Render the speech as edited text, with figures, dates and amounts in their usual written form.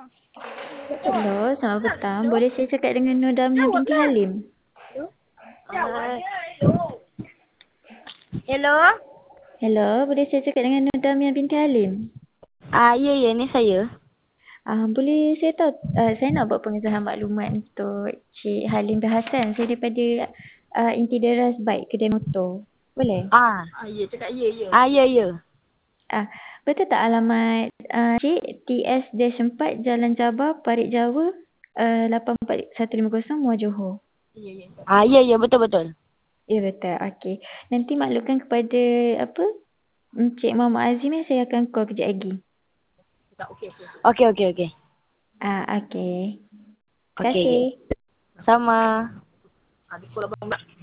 Hello, selamat petang. Boleh saya cakap dengan Nur Damia binti Halim? Hello? Hello, boleh saya cakap dengan Nur Damia binti Halim? Ya, ni saya. Boleh saya tahu, saya nak buat pengesahan maklumat untuk Cik Halim Bahasan. Saya daripada Inti Deras Bike, kedai motor. Boleh? Ya. Betul tak alamat Cik TS-4 Jalan Jabal, Parit Jawa, 84150 Muar Johor? Ya, betul. Ya betul, okey. Nanti maklumkan kepada Encik Muhammad Azim, saya akan call kejap lagi. Okey. Okey. Terima Okey. kasih. Sama.